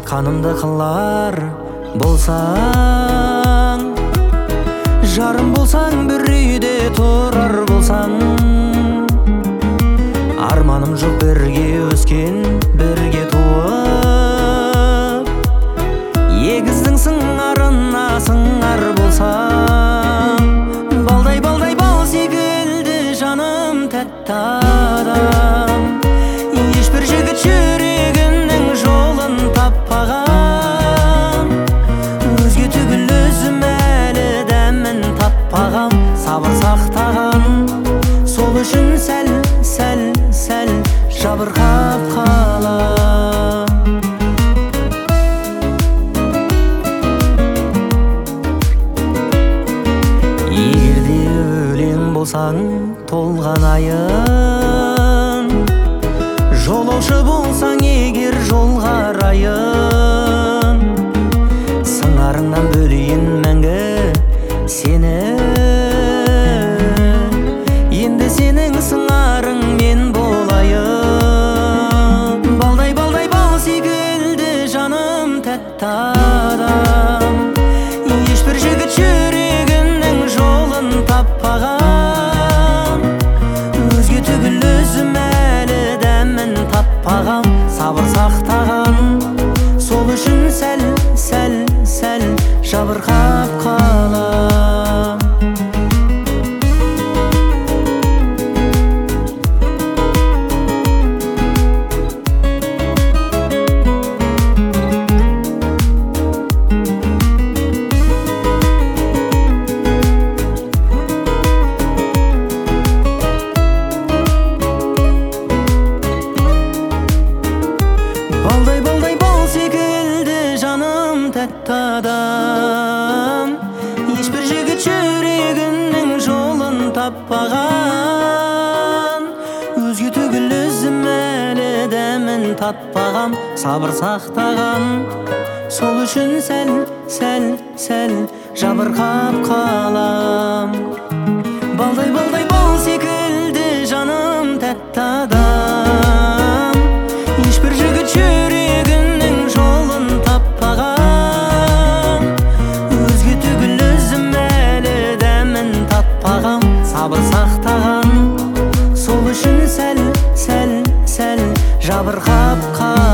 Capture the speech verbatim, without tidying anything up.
айтқанымды қылар болсаң, жарым болсаң, бір үйде тұрар болсаң. Арманым жоқ бірге өскен, бірге туып, егіздің сыңарына сыңар болсаң. Балдай балдай бал секілді жаным тәтті адам, ешбір жігіт жүрегімнің жолын таппаған. Өзге түгіл өзім әлі дәмін таппағам, сабыр сақтаған. Сол үшін сәл, сәл, сәл жабырқап қалам. Егерде өлең болсаң толған айын, жолаушы болсаң егер жол қарайын, сыңарыңнан бөлейін мәңгі сені. Енді сенің сыңарың мен болайын. Балдай балдай бал секілді жаным тәтті адам, ешбір жігіт жүрегімнің жолын таппаған. Өзге түгіл өзім әлі дәмін таппағам, сабыр сақтаған. Сол үшін сәл, сәл, сәл жабырқап қалам. Балдай балдай бал секілді жаным тәтті адам, ешбір жігіт жүрегімнің жолын таппаған. Өзге түгіл өзім әлі дәмін татпағам, сабыр сақтаған. Сол үшін сәл, сәл, сәл жабырқап қалам. Балдай балдай бал секілді жаным тәтті адам, ешбір жігіт жүрегімнің жолын таппаған. Өзге түгіл өзім әлі дәмін татпағам, сабыр сақтаған. Сол үшін сәл, сәл, сәл жабырқап қалам.